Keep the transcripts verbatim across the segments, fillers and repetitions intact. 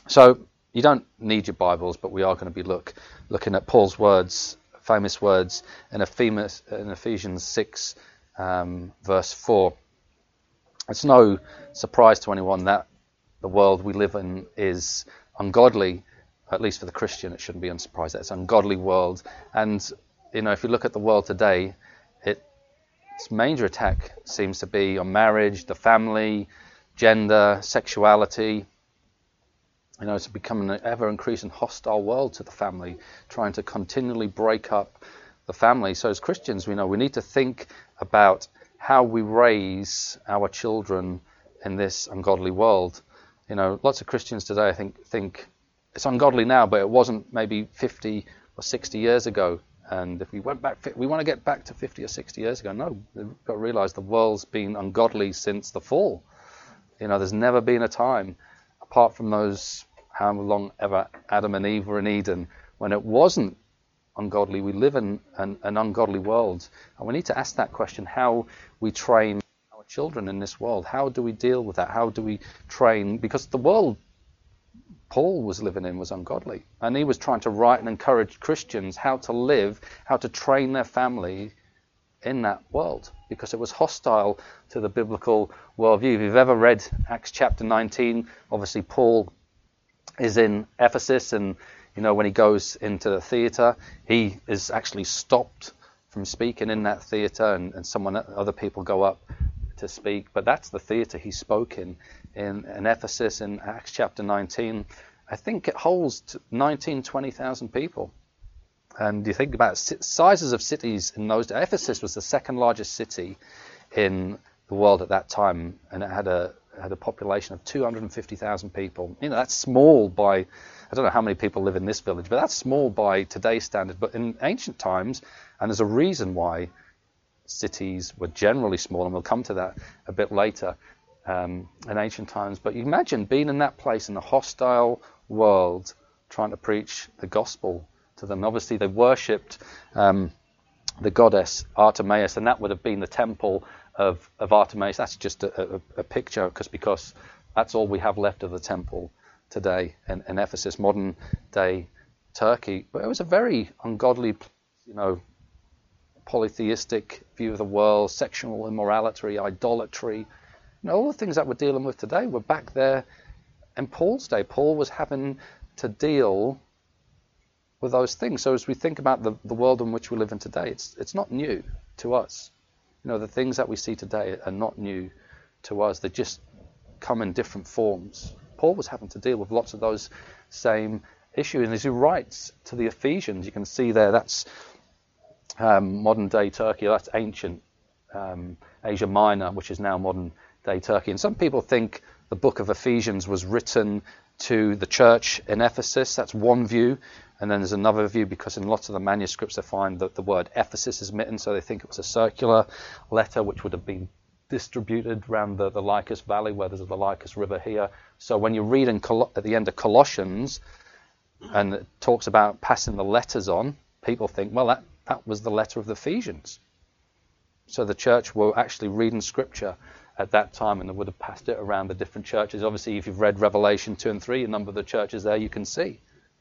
So you don't need your Bibles, but we are going to be look looking at Paul's words, famous words in, Ephemus, in Ephesians six, um, verse four. It's no surprise to anyone that the world we live in is ungodly. At least for the Christian, it shouldn't be unsurprised that it's an ungodly world. And you know, if you look at the world today, it, its major attack seems to be on marriage, the family, gender, sexuality. You know, it's becoming an ever-increasing hostile world to the family, trying to continually break up the family. So as Christians, we know we need to think about how we raise our children in this ungodly world. You know, lots of Christians today, I think, think it's ungodly now, but it wasn't maybe fifty or sixty years ago. And if we went back, we want to get back to fifty or sixty years ago. No, we've got to realize the world's been ungodly since the fall. You know, there's never been a time, apart from those how long ever Adam and Eve were in Eden, when it wasn't ungodly. We live in an, an ungodly world. And we need to ask that question, how we train our children in this world. How do we deal with that? How do we train? Because the world Paul was living in was ungodly. And he was trying to write and encourage Christians how to live, how to train their family in that world, because it was hostile to the biblical worldview. If you've ever read Acts chapter nineteen, obviously Paul is in Ephesus, and you know, when he goes into the theatre, he is actually stopped from speaking in that theatre, and, and someone, other people go up to speak. But that's the theatre he spoke in, in, in Ephesus in Acts chapter nineteen. I think it holds nineteen, twenty thousand people. And you think about sizes of cities in those days. Ephesus was the second largest city in the world at that time, and it had a had a population of two hundred fifty thousand people. You know, that's small by, I don't know how many people live in this village, but that's small by today's standard. But in ancient times, and there's a reason why cities were generally small, and we'll come to that a bit later, um, in ancient times. But you imagine being in that place in a hostile world, trying to preach the gospel to them. Obviously, they worshipped um, the goddess Artemis, and that would have been the temple of, of Artemis. That's just a, a, a picture, because because that's all we have left of the temple today in, in Ephesus, modern day Turkey. But it was a very ungodly, you know, polytheistic view of the world, sexual immorality, idolatry. You know, all the things that we're dealing with today were back there in Paul's day. Paul was having to deal with those things. So as we think about the, the world in which we live in today, it's it's not new to us. You know, the things that we see today are not new to us. They just come in different forms. Paul was having to deal with lots of those same issues. And as he writes to the Ephesians, you can see there, that's um, modern day Turkey. That's ancient um, Asia Minor, which is now modern day Turkey. And some people think the book of Ephesians was written to the church in Ephesus. That's one view. And then there's another view, because in lots of the manuscripts they find that the word Ephesus is missing, so they think it was a circular letter which would have been distributed around the, the Lycus Valley, where there's the Lycus River here. So when you read in Col- at the end of Colossians, and it talks about passing the letters on, people think, well, that, that was the letter of the Ephesians. So the church were actually reading scripture at that time, and they would have passed it around the different churches. Obviously, if you've read Revelation two and three, a number of the churches there you can see.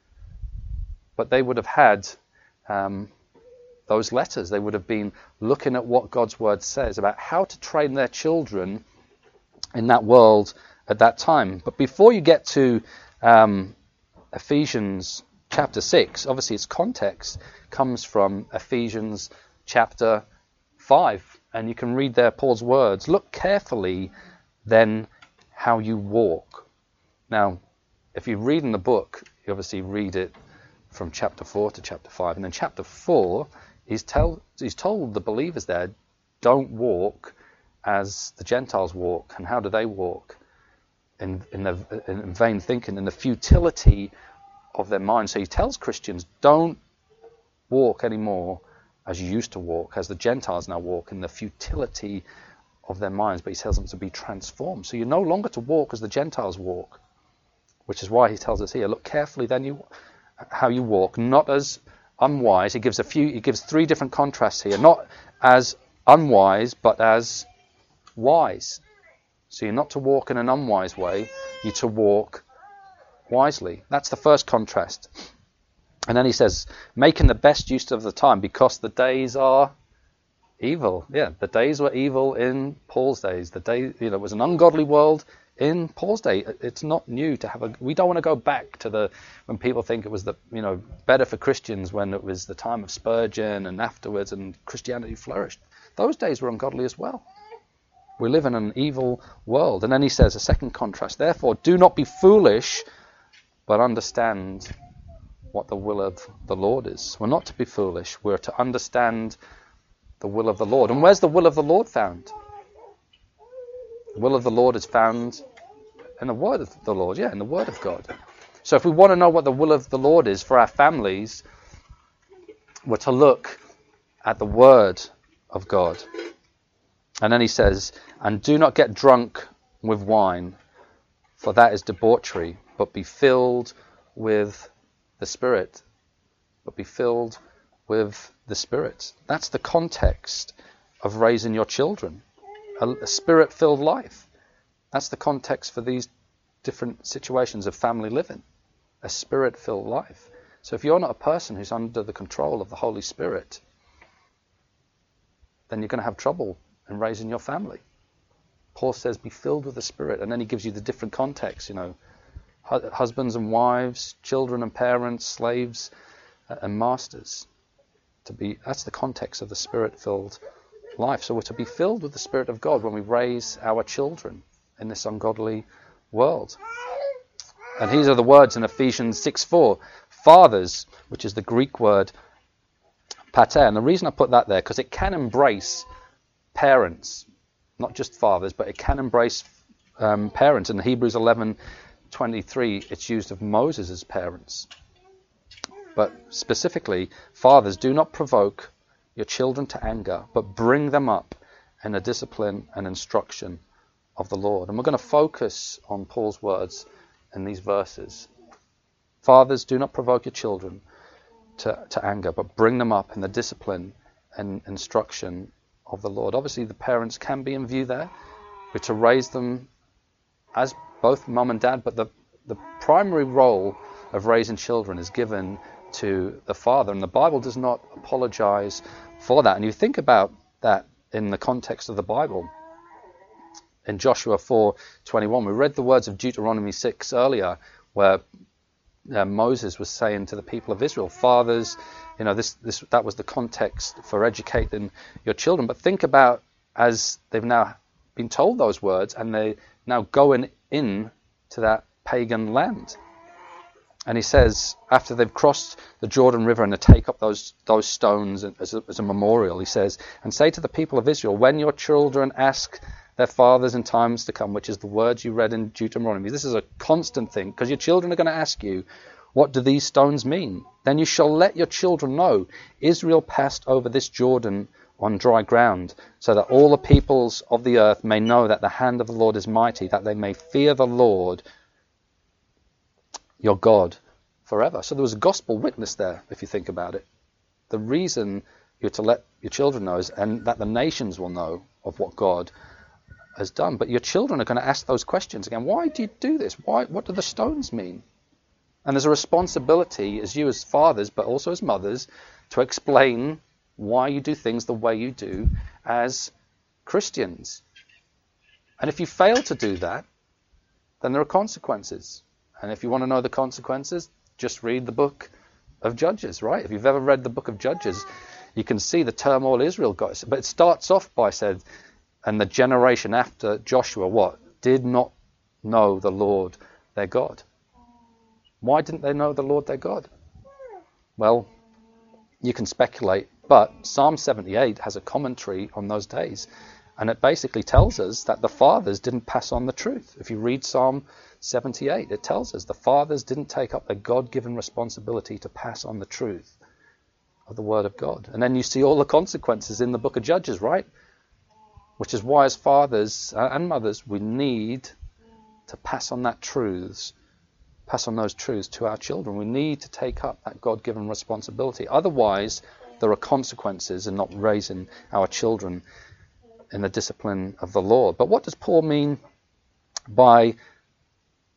But they would have had um, those letters. They would have been looking at what God's word says about how to train their children in that world at that time. But before you get to um, Ephesians chapter six, obviously its context comes from Ephesians chapter five. And you can read there Paul's words, "Look carefully then how you walk." Now, if you read in the book, you obviously read it from chapter four to chapter five. And in chapter four, he's, tell, he's told the believers there, don't walk as the Gentiles walk. And how do they walk? In, in, the, in vain thinking, in the futility of their mind. So he tells Christians, don't walk anymore as you used to walk, as the Gentiles now walk, in the futility of their minds. But he tells them to be transformed. So you're no longer to walk as the Gentiles walk, which is why he tells us here, look carefully then you how you walk, not as unwise. He gives a few, he gives three different contrasts here, not as unwise, but as wise. So you're not to walk in an unwise way, you're to walk wisely. That's the first contrast. And then he says, making the best use of the time because the days are evil. Yeah, the days were evil in Paul's days. The day, you know, it was an ungodly world in Paul's day. It's not new to have a, we don't want to go back to the, when people think it was the, you know, better for Christians when it was the time of Spurgeon and afterwards and Christianity flourished. Those days were ungodly as well. We live in an evil world. And then he says, a second contrast, therefore do not be foolish, but understand what the will of the Lord is. We're not to be foolish. We're to understand the will of the Lord. And where's the will of the Lord found? The will of the Lord is found in the word of the Lord. Yeah, in the word of God. So if we want to know what the will of the Lord is for our families, we're to look at the word of God. And then he says, and do not get drunk with wine, for that is debauchery, but be filled with the Spirit, but be filled with the Spirit. That's the context of raising your children. A, a Spirit-filled life. That's the context for these different situations of family living. A Spirit-filled life. So if you're not a person who's under the control of the Holy Spirit, then you're going to have trouble in raising your family. Paul says, be filled with the Spirit, and then he gives you the different contexts, you know, husbands and wives, children and parents, slaves and masters. To be, that's the context of the Spirit-filled life. So we're to be filled with the Spirit of God when we raise our children in this ungodly world. And these are the words in Ephesians six four. Fathers, which is the Greek word pater. And the reason I put that there, because it can embrace parents, not just fathers, but it can embrace um, parents. In Hebrews eleven twenty-three, it's used of Moses' parents. But specifically, fathers, do not provoke your children to anger, but bring them up in the discipline and instruction of the Lord. And we're going to focus on Paul's words in these verses. Fathers, do not provoke your children to, to anger, but bring them up in the discipline and instruction of the Lord. Obviously, the parents can be in view there. We're to raise them as both mum and dad, but the, the primary role of raising children is given to the father, and the Bible does not apologize for that. And you think about that in the context of the Bible. In Joshua four twenty-one, we read the words of Deuteronomy six earlier, where uh, Moses was saying to the people of Israel, fathers, you know, this, this that was the context for educating your children. But think about, as they've now been told those words, and they now going in to that pagan land. And he says, after they've crossed the Jordan River and they take up those those stones as a, as a memorial, he says, and say to the people of Israel, when your children ask their fathers in times to come, which is the words you read in Deuteronomy. This is a constant thing, because your children are going to ask you, what do these stones mean? Then you shall let your children know, Israel passed over this Jordan on dry ground, so that all the peoples of the earth may know that the hand of the Lord is mighty, that they may fear the Lord your God forever. So there was a gospel witness there, if you think about it. The reason you're to let your children know is, and that the nations will know of what God has done. But your children are going to ask those questions again. Why do you do this? Why? What do the stones mean? And there's a responsibility as you as fathers, but also as mothers, to explain why you do things the way you do as Christians. And if you fail to do that, then there are consequences. And if you want to know the consequences, just read the book of Judges, right? If you've ever read the book of Judges, you can see the turmoil Israel got. But it starts off by said, and the generation after Joshua, what? Did not know the Lord their God. Why didn't they know the Lord their God? Well, you can speculate, but Psalm seventy-eight has a commentary on those days. And it basically tells us that the fathers didn't pass on the truth. If you read Psalm seventy-eight, it tells us the fathers didn't take up their God-given responsibility to pass on the truth of the Word of God. And then you see all the consequences in the book of Judges, right? Which is why as fathers and mothers, we need to pass on that truths, pass on those truths to our children. We need to take up that God-given responsibility. Otherwise, there are consequences in not raising our children in the discipline of the Lord. But what does Paul mean by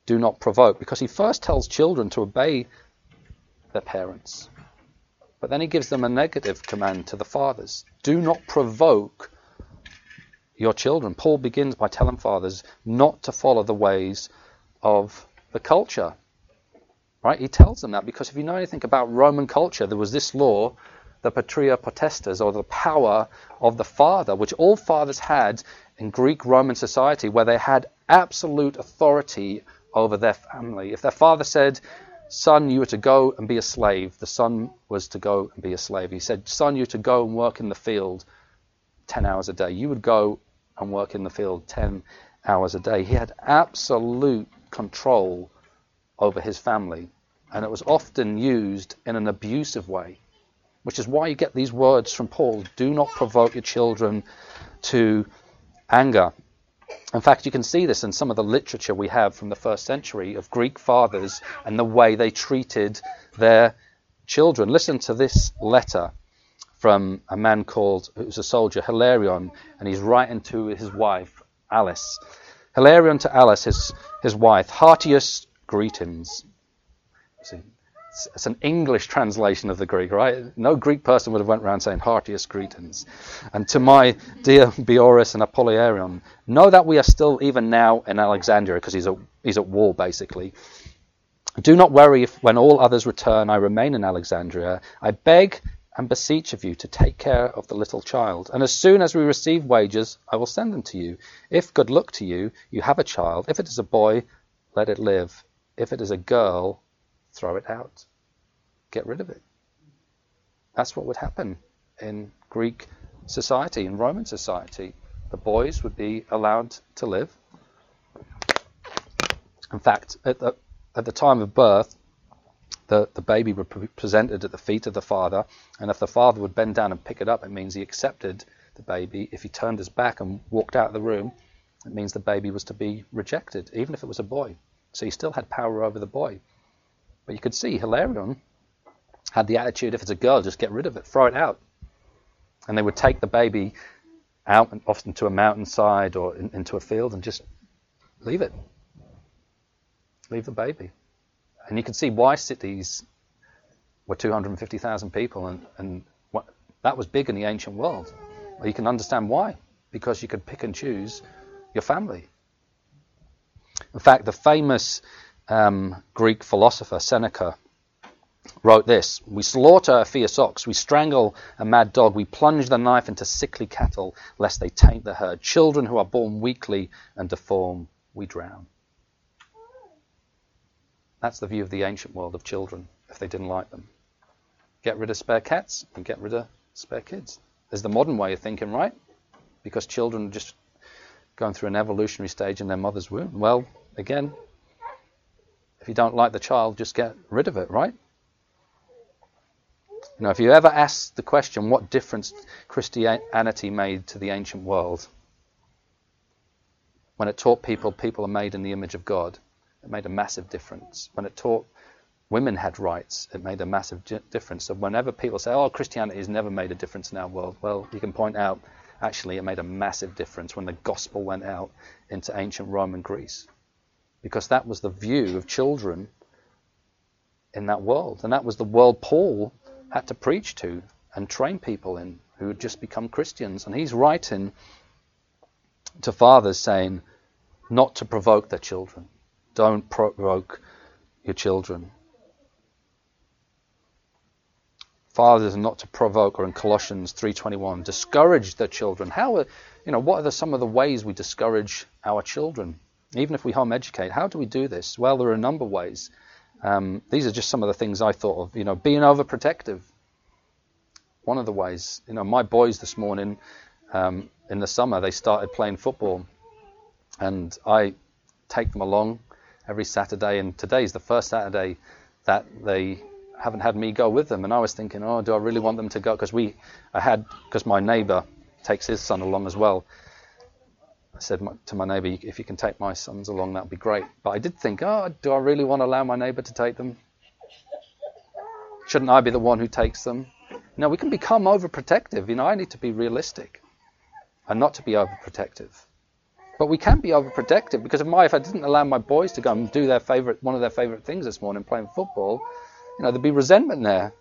do not provoke, because he first tells children to obey their parents. But then he gives them a negative command to the fathers. Do not provoke your children. Paul begins by telling fathers not to follow the ways of the culture. Right? He tells them that because if you know anything about Roman culture, there was this law, the patria potestas, or the power of the father, which all fathers had in Greek Roman society, where they had absolute authority over their family. If their father said, son, you are to go and be a slave, the son was to go and be a slave. He said, son, you are to go and work in the field ten hours a day. You would go and work in the field ten hours a day. He had absolute control over his family, and it was often used in an abusive way, which is why you get these words from Paul: do not provoke your children to anger. In fact, you can see this in some of the literature we have from the first century of Greek fathers and the way they treated their children. Listen to this letter from a man called, who's a soldier, Hilarion, and he's writing to his wife, Alice. Hilarion to Alice, his, his wife: heartiest greetings. See, it's, it's an English translation of the Greek, right? No Greek person would have went around saying heartiest greetings. And to my dear Boreas and Apollarion, know that we are still even now in Alexandria, because he's, he's at war basically. Do not worry if when all others return I remain in Alexandria. I beg and beseech of you to take care of the little child, and as soon as we receive wages I will send them to you. If good luck to you, you have a child. If it is a boy, let it live. If it is a girl, throw it out. Get rid of it. That's what would happen in Greek society, in Roman society. The boys would be allowed to live. In fact, at the, at the time of birth, The, the baby would be presented at the feet of the father, and if the father would bend down and pick it up, it means he accepted the baby. If he turned his back and walked out of the room, it means the baby was to be rejected, even if it was a boy. So he still had power over the boy. But you could see Hilarion had the attitude, if it's a girl, just get rid of it, throw it out. And they would take the baby out, and often to a mountainside or in, into a field, and just leave it. Leave the baby. And you can see why cities were two hundred fifty thousand people, and, and what, that was big in the ancient world. Well, you can understand why, because you could pick and choose your family. In fact, the famous um, Greek philosopher Seneca wrote this: we slaughter a fierce ox, we strangle a mad dog, we plunge the knife into sickly cattle, lest they taint the herd. Children who are born weakly and deformed, we drown. That's the view of the ancient world of children, if they didn't like them. Get rid of spare cats and get rid of spare kids. There's the modern way of thinking, right? Because children are just going through an evolutionary stage in their mother's womb. Well, again, if you don't like the child, just get rid of it, right? You know, if you ever ask the question, what difference Christianity made to the ancient world? When it taught people people are made in the image of God, it made a massive difference. When it taught women had rights, it made a massive difference. So whenever people say, oh, Christianity has never made a difference in our world, well, you can point out, actually, it made a massive difference when the gospel went out into ancient Rome and Greece. Because that was the view of children in that world. And that was the world Paul had to preach to and train people in, who had just become Christians. And he's writing to fathers saying not to provoke their children. Don't provoke your children. Fathers are not to provoke, or in Colossians three twenty-one, discourage their children. How are, you know, what are the, some of the ways we discourage our children? Even if we home educate, how do we do this? Well, there are a number of ways. Um, these are just some of the things I thought of. You know, being overprotective. One of the ways. You know, my boys this morning, um, in the summer, they started playing football, and I take them along every Saturday, and today's the first Saturday that they haven't had me go with them. And I was thinking, oh, do I really want them to go? Because we, I had, because my neighbour takes his son along as well. I said to my neighbour, if you can take my sons along, that'd be great. But I did think, oh, do I really want to allow my neighbour to take them? Shouldn't I be the one who takes them? No, we can become overprotective. You know, I need to be realistic and not to be overprotective. But we can be overprotective, because if, my, if I didn't allow my boys to go and do their favorite, one of their favorite things this morning, playing football, you know, there'd be resentment there.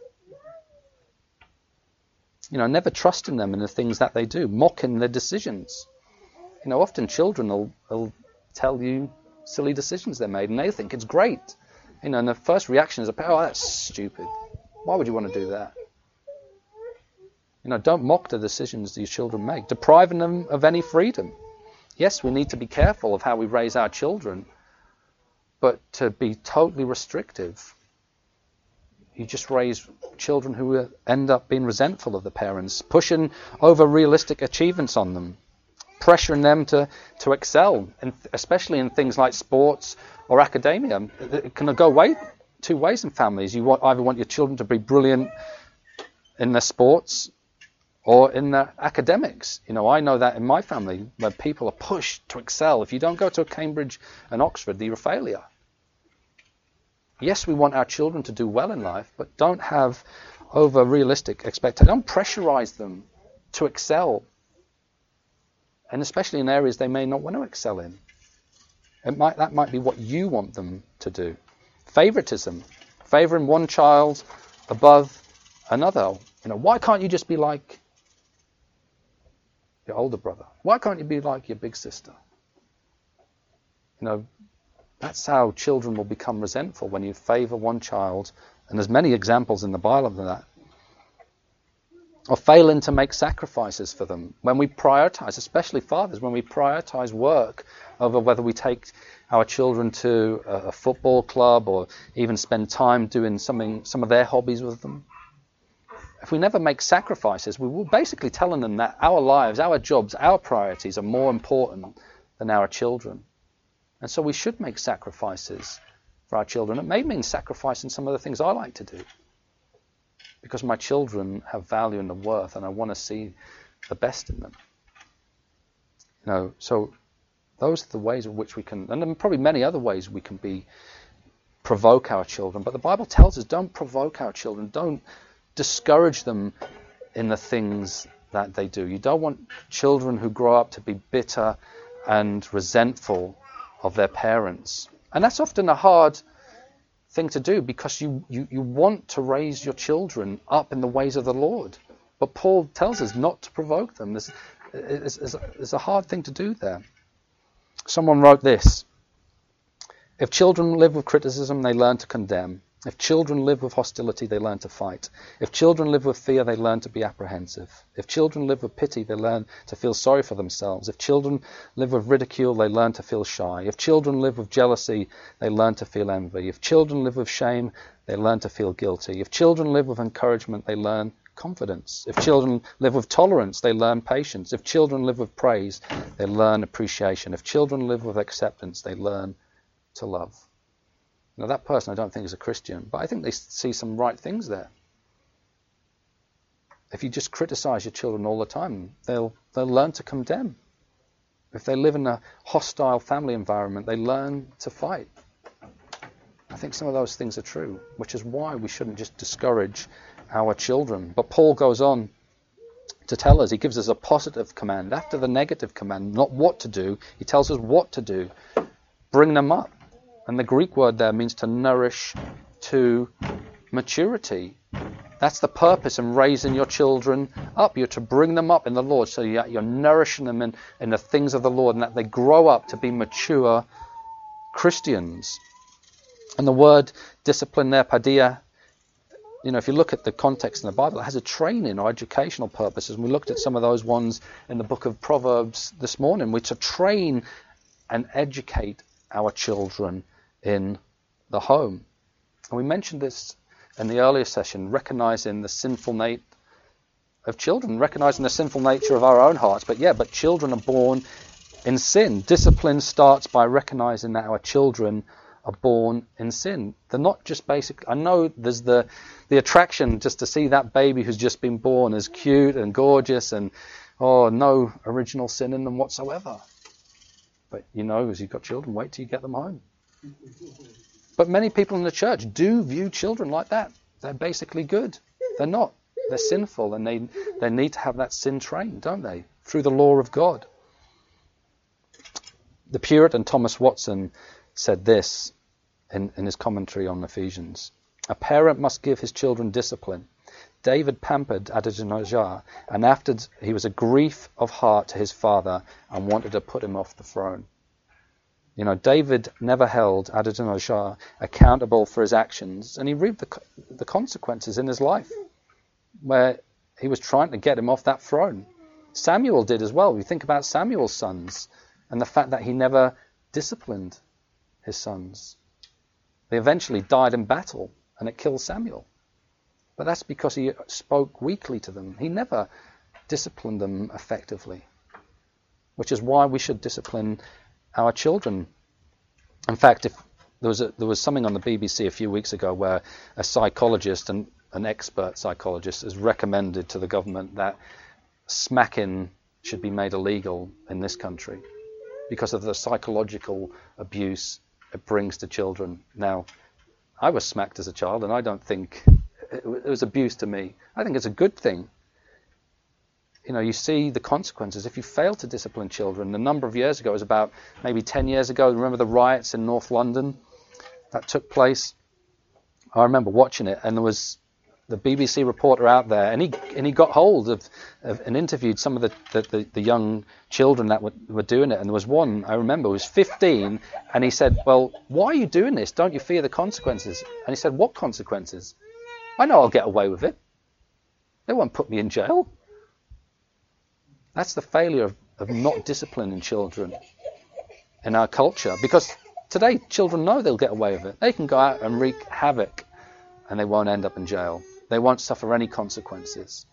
You know, never trusting them in the things that they do, mocking their decisions. You know, often children will, will tell you silly decisions they made, and they think it's great. You know, and the first reaction is, oh, that's stupid. Why would you want to do that? You know, don't mock the decisions these children make, depriving them of any freedom. Yes, we need to be careful of how we raise our children, but to be totally restrictive, you just raise children who end up being resentful of the parents, pushing over realistic achievements on them, pressuring them to, to excel, and especially in things like sports or academia. It can go way, two ways in families. You want, either want your children to be brilliant in their sports or in their academics. You know, I know that in my family, where people are pushed to excel. If you don't go to Cambridge and Oxford, you're a failure. Yes, we want our children to do well in life, but don't have over-realistic expectations. Don't pressurize them to excel, and especially in areas they may not want to excel in. It might, that might be what you want them to do. Favoritism, favoring one child above another. You know, why can't you just be like your older brother? Why can't you be like your big sister? You know, that's how children will become resentful, when you favor one child, and there's many examples in the Bible of that. Or failing to make sacrifices for them. When we prioritize, especially fathers, when we prioritize work over whether we take our children to a football club or even spend time doing something, some of their hobbies with them. If we never make sacrifices, we will basically telling them that our lives, our jobs, our priorities are more important than our children. And so we should make sacrifices for our children. It may mean sacrificing some of the things I like to do, because my children have value and worth, and I want to see the best in them. You know, so those are the ways in which we can, and there are probably many other ways we can be provoke our children. But the Bible tells us, don't provoke our children. Don't discourage them in the things that they do. You don't want children who grow up to be bitter and resentful of their parents. And that's often a hard thing to do, because you, you, you want to raise your children up in the ways of the Lord. But Paul tells us not to provoke them. There's, it's, it's, it's a hard thing to do there. Someone wrote this: if children live with criticism, they learn to condemn. If children live with hostility, they learn to fight. If children live with fear, they learn to be apprehensive. If children live with pity, they learn to feel sorry for themselves. If children live with ridicule, they learn to feel shy. If children live with jealousy, they learn to feel envy. If children live with shame, they learn to feel guilty. If children live with encouragement, they learn confidence. If children live with tolerance, they learn patience. If children live with praise, they learn appreciation. If children live with acceptance, they learn to love. Now, that person I don't think is a Christian, but I think they see some right things there. If you just criticize your children all the time, they'll they'll learn to condemn. If they live in a hostile family environment, they learn to fight. I think some of those things are true, which is why we shouldn't just discourage our children. But Paul goes on to tell us, he gives us a positive command. After the negative command, not what to do, he tells us what to do. Bring them up. And the Greek word there means to nourish to maturity. That's the purpose in raising your children up. You're to bring them up in the Lord. So you're nourishing them in, in the things of the Lord, and that they grow up to be mature Christians. And the word discipline there, paideia, you know, if you look at the context in the Bible, it has a training or educational purposes. And we looked at some of those ones in the book of Proverbs this morning. We're to train and educate our children in the home. And we mentioned this in the earlier session, recognizing the sinful nature of children, recognizing the sinful nature of our own hearts. But yeah, but children are born in sin. Discipline starts by recognizing that our children are born in sin. They're not just basic. I know there's the the attraction just to see that baby who's just been born as cute and gorgeous and oh, no original sin in them whatsoever. But you know, as you've got children, wait till you get them home. But many people in the church do view children like that. They're basically good. They're not. They're sinful, and they they need to have that sin trained, don't they? Through the law of God. The Puritan Thomas Watson said this in, in his commentary on Ephesians. A parent must give his children discipline. David pampered Adonijah, and after he was a grief of heart to his father and wanted to put him off the throne. You know, David never held Adonijah accountable for his actions, and he reaped the, the consequences in his life, where he was trying to get him off that throne. Samuel did as well. We think about Samuel's sons and the fact that he never disciplined his sons. They eventually died in battle, and it killed Samuel. But that's because he spoke weakly to them. He never disciplined them effectively, which is why we should discipline our children. In fact, if there was a, there was something on the B B C a few weeks ago where a psychologist, and an expert psychologist, has recommended to the government that smacking should be made illegal in this country because of the psychological abuse it brings to children. Now, I was smacked as a child, and I don't think it was abuse to me. I think it's a good thing. You know, you see the consequences if you fail to discipline children. A number of years ago, it was about maybe ten years ago, remember the riots in North London that took place? I remember watching it, and there was the B B C reporter out there, and he and he got hold of, of and interviewed some of the, the, the, the young children that were, were doing it. And there was one, I remember, who was fifteen, and he said, well, why are you doing this? Don't you fear the consequences? And he said, what consequences? I know I'll get away with it. They won't put me in jail. That's the failure of, of not disciplining children in our culture. Because today, children know they'll get away with it. They can go out and wreak havoc, and they won't end up in jail. They won't suffer any consequences.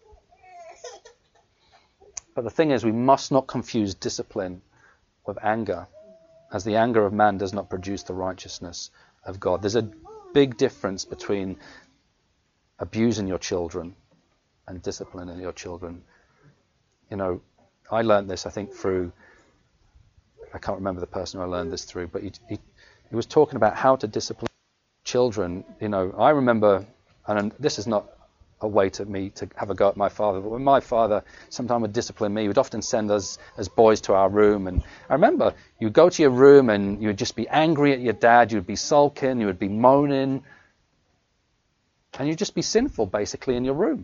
But the thing is, we must not confuse discipline with anger, as the anger of man does not produce the righteousness of God. There's a big difference between abusing your children and disciplining your children. You know, I learned this, I think, through, I can't remember the person who I learned this through, but he, he, he was talking about how to discipline children. You know, I remember, and this is not a way to me to have a go at my father, but when my father sometimes would discipline me, he would often send us as boys to our room. And I remember you'd go to your room and you would just be angry at your dad, you would be sulking, you would be moaning, and you'd just be sinful, basically, in your room.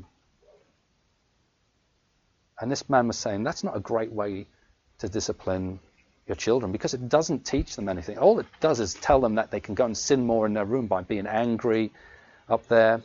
And this man was saying, that's not a great way to discipline your children, because it doesn't teach them anything. All it does is tell them that they can go and sin more in their room by being angry up there.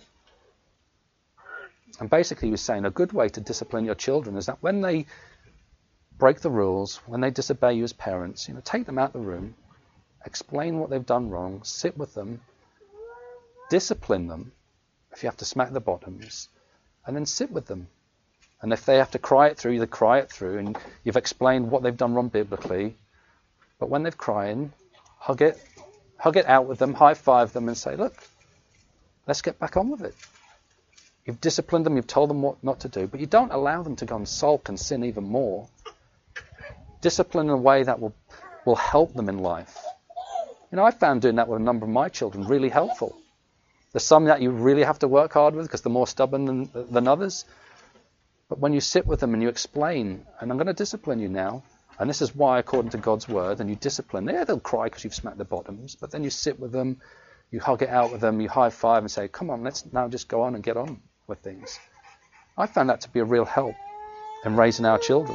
And basically he was saying a good way to discipline your children is that when they break the rules, when they disobey you as parents, you know, take them out of the room, explain what they've done wrong, sit with them, discipline them, if you have to smack the bottoms, and then sit with them. And if they have to cry it through, you cry it through, and you've explained what they've done wrong biblically. But when they're crying, hug it, hug it out with them, high five them, and say, look, let's get back on with it. You've disciplined them, you've told them what not to do, but you don't allow them to go and sulk and sin even more. Discipline in a way that will, will help them in life. You know, I found doing that with a number of my children really helpful. There's some that you really have to work hard with because they're more stubborn than, than others. But when you sit with them and you explain, and I'm going to discipline you now, and this is why according to God's word, and you discipline, yeah, they'll cry because you've smacked their bottoms, but then you sit with them, you hug it out with them, you high five and say, come on, let's now just go on and get on with things. I found that to be a real help in raising our children.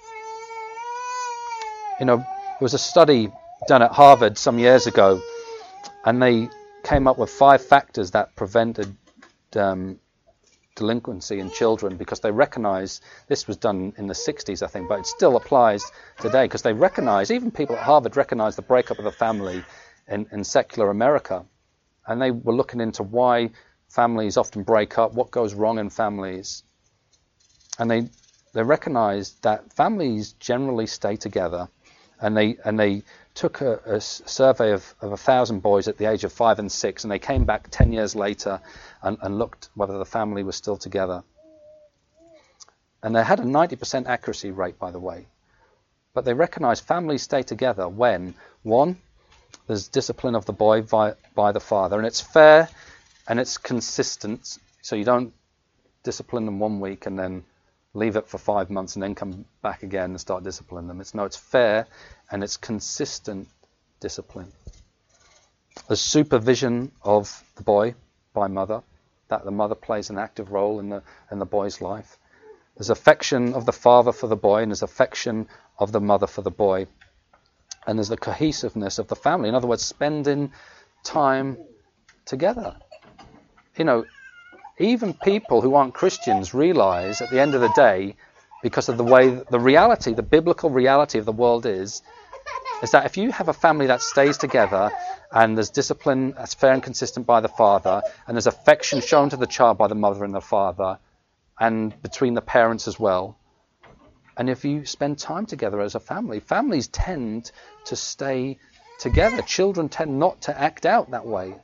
You know, there was a study done at Harvard some years ago, and they came up with five factors that prevented um, delinquency in children, because they recognise, this was done in the sixties I think, but it still applies today, because they recognise, even people at Harvard recognise the breakup of the family in, in secular America, and they were looking into why families often break up, what goes wrong in families, and they they recognised that families generally stay together, and they and they took a, a survey of, of a thousand boys at the age of five and six, and they came back ten years later and, and looked whether the family was still together. And they had a ninety percent accuracy rate, by the way. But they recognised families stay together when, one, there's discipline of the boy by, by the father, and it's fair and it's consistent, so you don't discipline them one week and then leave it for five months and then come back again and start disciplining them. It's no, it's fair and it's consistent discipline. There's supervision of the boy by mother, that the mother plays an active role in the in the boy's life. There's affection of the father for the boy, and there's affection of the mother for the boy. And there's the cohesiveness of the family. In other words, spending time together. You know, even people who aren't Christians realize at the end of the day, because of the way, the reality, the biblical reality of the world is, is that if you have a family that stays together and there's discipline that's fair and consistent by the father, and there's affection shown to the child by the mother and the father, and between the parents as well, and if you spend time together as a family, families tend to stay together. Children tend not to act out that way.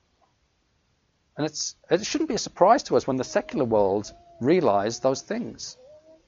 And it's it shouldn't be a surprise to us when the secular world realize those things.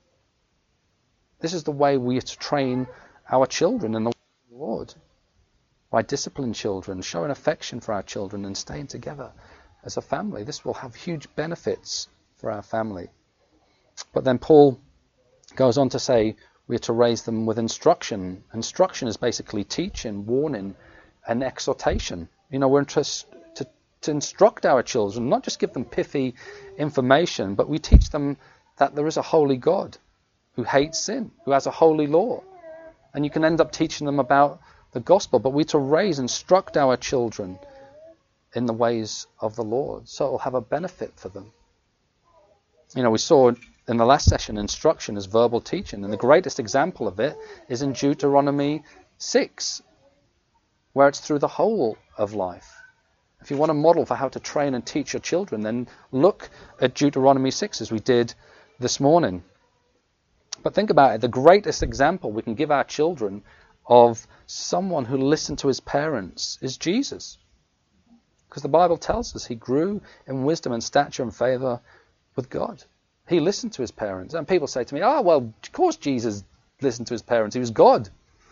This is the way we are to train our children in the Lord. By disciplining children, showing affection for our children, and staying together as a family. This will have huge benefits for our family. But then Paul goes on to say we are to raise them with instruction. Instruction is basically teaching, warning, and exhortation. You know, we're to, to, to instruct our children, not just give them pithy information, but we teach them that there is a holy God who hates sin, who has a holy law. And you can end up teaching them about the gospel, but we're to raise, instruct our children in the ways of the Lord, so it will have a benefit for them. You know, we saw in the last session, instruction is verbal teaching, and the greatest example of it is in Deuteronomy six, where it's through the whole of life. If you want a model for how to train and teach your children, then look at Deuteronomy six, as we did this morning. But think about it, the greatest example we can give our children of someone who listened to his parents is Jesus. Because the Bible tells us he grew in wisdom and stature and favor with God. He listened to his parents. And people say to me, oh, well, of course Jesus listened to his parents. He was God.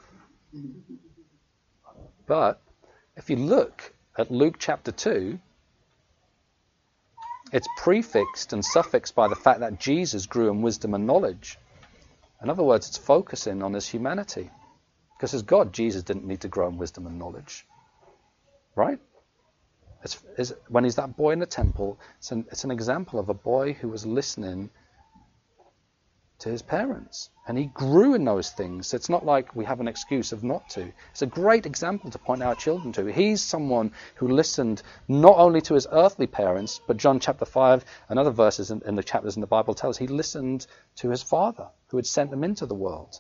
But if you look at Luke chapter two, it's prefixed and suffixed by the fact that Jesus grew in wisdom and knowledge. In other words, it's focusing on his humanity. Because as God, Jesus didn't need to grow in wisdom and knowledge. Right? It's, it's, when he's that boy in the temple, it's an, it's an example of a boy who was listening to his parents. And he grew in those things. It's not like we have an excuse of not to. It's a great example to point our children to. He's someone who listened not only to his earthly parents, but John chapter five and other verses in, in the chapters in the Bible tell us he listened to his father who had sent him into the world.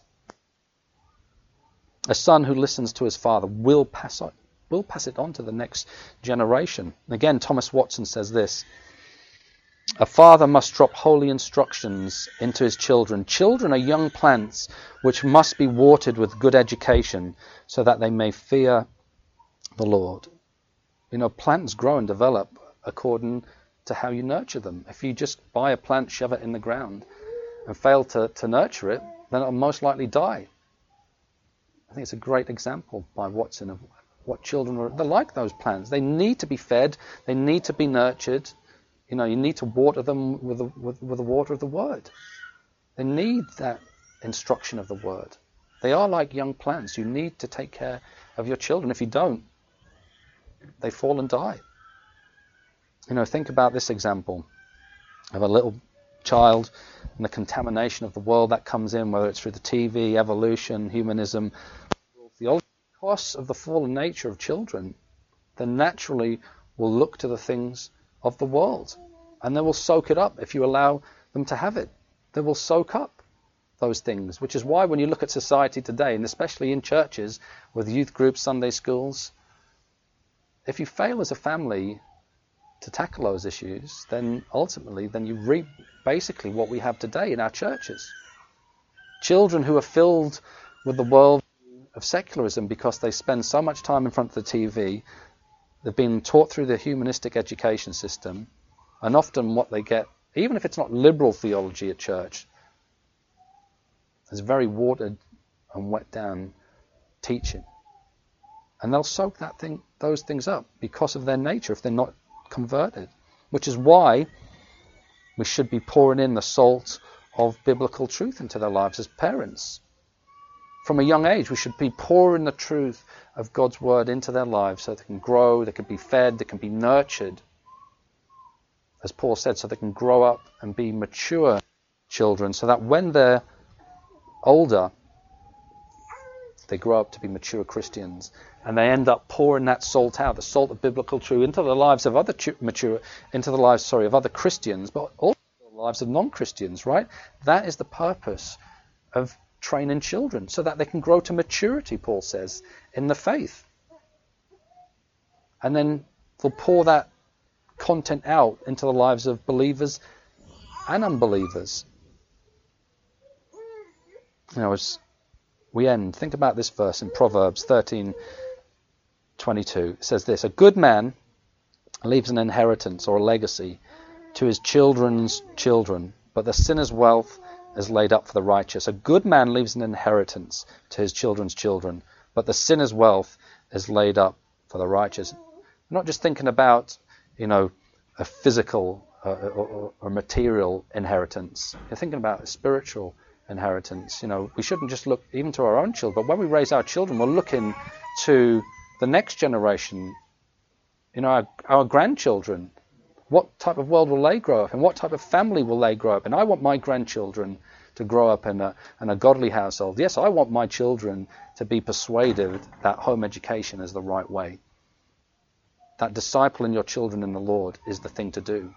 A son who listens to his father will pass on, will pass it on to the next generation. Again, Thomas Watson says this: a father must drop holy instructions into his children. Children are young plants which must be watered with good education so that they may fear the Lord. You know, plants grow and develop according to how you nurture them. If you just buy a plant, shove it in the ground, and fail to, to nurture it, then it'll most likely die. I think it's a great example by Watson of what children are. They're like those plants. They need to be fed. They need to be nurtured. You know, you need to water them with the, with, with the water of the Word. They need that instruction of the Word. They are like young plants. You need to take care of your children. If you don't, they fall and die. You know, think about this example of a little child and the contamination of the world that comes in, whether it's through the T V, evolution, humanism, the costs of the fallen nature of children, then naturally will look to the things of the world, and they will soak it up if you allow them to have it. They will soak up those things, which is why when you look at society today, and especially in churches with youth groups, Sunday schools, if you fail as a family to tackle those issues, then ultimately then you reap basically what we have today in our churches. Children who are filled with the world of secularism because they spend so much time in front of the T V. They've been taught through the humanistic education system, and often what they get, even if it's not liberal theology at church, is very watered and wet down teaching. And they'll soak that thing, those things up because of their nature if they're not converted. Which is why we should be pouring in the salt of biblical truth into their lives as parents. From a young age, we should be pouring the truth of God's word into their lives so they can grow, they can be fed, they can be nurtured. As Paul said, so they can grow up and be mature children, so that when they're older, they grow up to be mature Christians, and they end up pouring that salt out, the salt of biblical truth, into the lives of other mature, into the lives, sorry, of other Christians, but also the lives of non-Christians. Right? That is the purpose of training children, so that they can grow to maturity. Paul says in the faith, and then they'll pour that content out into the lives of believers and unbelievers. You know, as we end, think about this verse in Proverbs thirteen twenty-two. It says this: a good man leaves an inheritance or a legacy to his children's children, but the sinner's wealth is laid up for the righteous. A good man leaves an inheritance to his children's children, but the sinner's wealth is laid up for the righteous. I'm not just thinking about, you know, a physical uh, or, or material inheritance. You're thinking about a spiritual inheritance. You know, we shouldn't just look even to our own children, but when we raise our children, we're looking to the next generation, you know, our, our grandchildren. What type of world will they grow up in? What type of family will they grow up in? I want my grandchildren to grow up in a, in a godly household. Yes, I want my children to be persuaded that home education is the right way. That discipling your children in the Lord is the thing to do.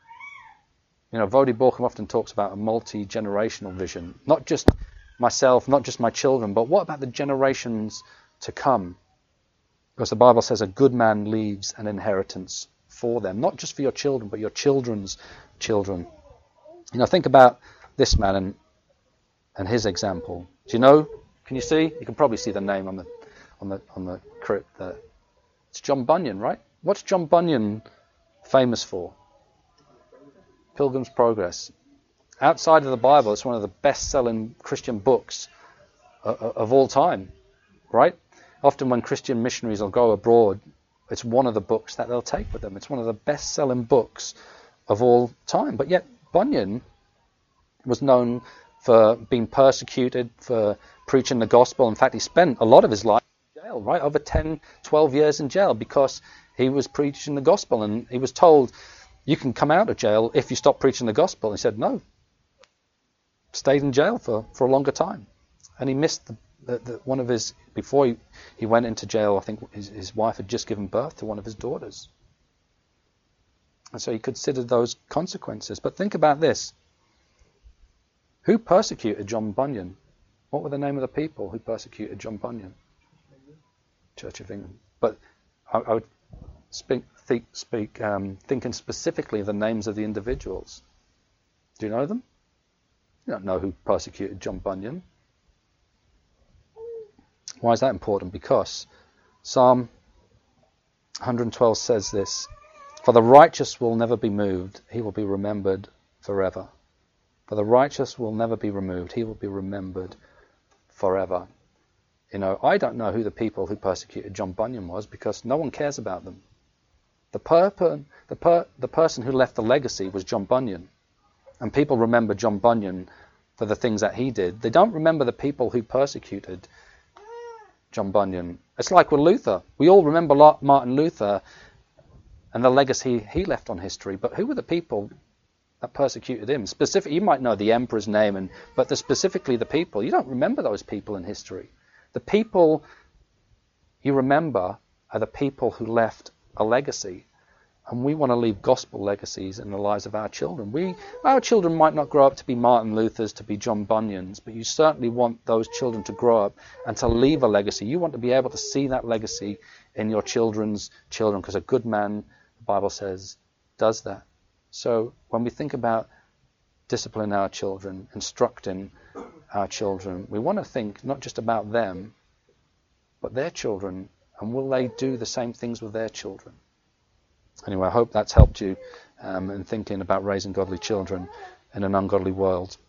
You know, Vodi Borkum often talks about a multi-generational vision. Not just myself, not just my children, but what about the generations to come? Because the Bible says a good man leaves an inheritance for them, not just for your children, but your children's children. You know, think about this man and and his example. Do you know? Can you see? You can probably see the name on the on the on the crypt there. It's John Bunyan, right? What's John Bunyan famous for? Pilgrim's Progress. Outside of the Bible, it's one of the best-selling Christian books of, of all time, right? Often when Christian missionaries will go abroad, it's one of the books that they'll take with them. It's one of the best-selling books of all time. But yet Bunyan was known for being persecuted, for preaching the gospel. In fact, he spent a lot of his life in jail, right? Over ten, twelve years in jail because he was preaching the gospel. And he was told, you can come out of jail if you stop preaching the gospel. And he said, no. Stayed in jail for, for a longer time. And he missed the, the, the, one of his, before he, he went into jail, I think his, his wife had just given birth to one of his daughters. And so he considered those consequences. But think about this. Who persecuted John Bunyan? What were the name of the people who persecuted John Bunyan? Church of England. But I, I would speak, think, speak um, thinking specifically of the names of the individuals. Do you know them? You don't know who persecuted John Bunyan. Why is that important? Because Psalm one twelve says this: for the righteous will never be moved, he will be remembered forever. For the righteous will never be removed, he will be remembered forever. You know, I don't know who the people who persecuted John Bunyan was, because no one cares about them. The, perp- the, per- the person who left the legacy was John Bunyan. And people remember John Bunyan for the things that he did. They don't remember the people who persecuted John Bunyan. It's like with Luther. We all remember Martin Luther and the legacy he left on history. But who were the people that persecuted him? Specifically, you might know the emperor's name, and but the, specifically the people. You don't remember those people in history. The people you remember are the people who left a legacy. And we want to leave gospel legacies in the lives of our children. We, our children might not grow up to be Martin Luthers, to be John Bunyans, but you certainly want those children to grow up and to leave a legacy. You want to be able to see that legacy in your children's children, because a good man, the Bible says, does that. So when we think about disciplining our children, instructing our children, we want to think not just about them, but their children, and will they do the same things with their children? Anyway, I hope that's helped you um, in thinking about raising godly children in an ungodly world.